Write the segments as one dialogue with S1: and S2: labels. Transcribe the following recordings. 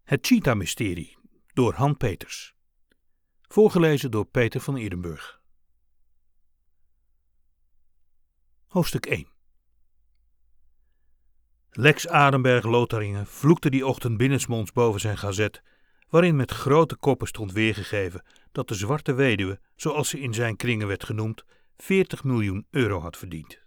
S1: Het Cheetah-mysterie door Han Peters. Voorgelezen door Peter van Eerdenburg. Hoofdstuk 1. Lex Arenberg-Lotharingen vloekte die ochtend binnensmonds boven zijn gazet, waarin met grote koppen stond weergegeven dat de zwarte weduwe, zoals ze in zijn kringen werd genoemd, 40 miljoen euro had verdiend.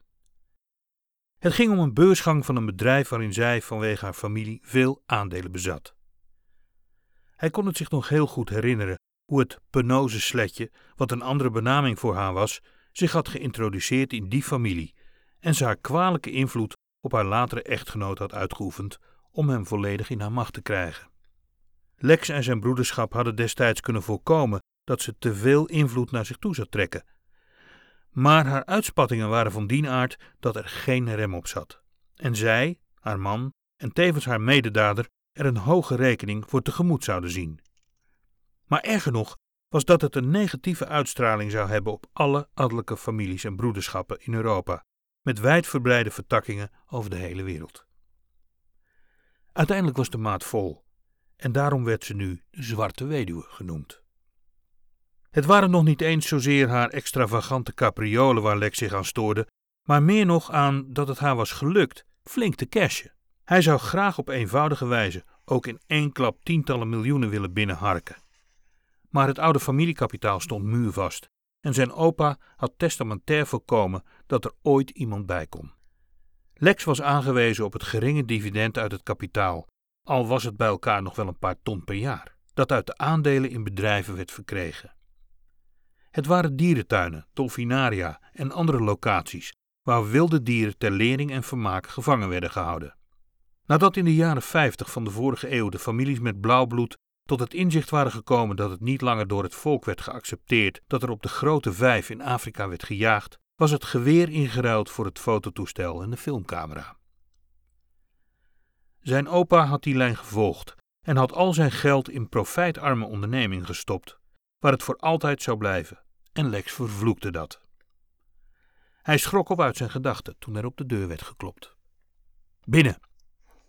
S1: Het ging om een beursgang van een bedrijf waarin zij vanwege haar familie veel aandelen bezat. Hij kon het zich nog heel goed herinneren hoe het penose sletje, wat een andere benaming voor haar was, zich had geïntroduceerd in die familie en ze haar kwalijke invloed op haar latere echtgenoot had uitgeoefend om hem volledig in haar macht te krijgen. Lex en zijn broederschap hadden destijds kunnen voorkomen dat ze te veel invloed naar zich toe zou trekken. Maar haar uitspattingen waren van die aard dat er geen rem op zat. En zij, haar man en tevens haar mededader er een hoge rekening voor tegemoet zouden zien. Maar erger nog was dat het een negatieve uitstraling zou hebben op alle adellijke families en broederschappen in Europa, met wijdverbreide vertakkingen over de hele wereld. Uiteindelijk was de maat vol en daarom werd ze nu de Zwarte Weduwe genoemd. Het waren nog niet eens zozeer haar extravagante capriolen waar Lex zich aan stoorde, maar meer nog aan dat het haar was gelukt flink te cashen. Hij zou graag op eenvoudige wijze ook in één klap tientallen miljoenen willen binnenharken. Maar het oude familiekapitaal stond muurvast en zijn opa had testamentair voorkomen dat er ooit iemand bij kon. Lex was aangewezen op het geringe dividend uit het kapitaal, al was het bij elkaar nog wel een paar ton per jaar, dat uit de aandelen in bedrijven werd verkregen. Het waren dierentuinen, dolfinaria en andere locaties waar wilde dieren ter lering en vermaak gevangen werden gehouden. Nadat in de jaren 50 van de vorige eeuw de families met blauw bloed tot het inzicht waren gekomen dat het niet langer door het volk werd geaccepteerd dat er op de grote vijf in Afrika werd gejaagd, was het geweer ingeruild voor het fototoestel en de filmcamera. Zijn opa had die lijn gevolgd en had al zijn geld in profijtarme ondernemingen gestopt, waar het voor altijd zou blijven, en Lex vervloekte dat. Hij schrok op uit zijn gedachten toen er op de deur werd geklopt. Binnen!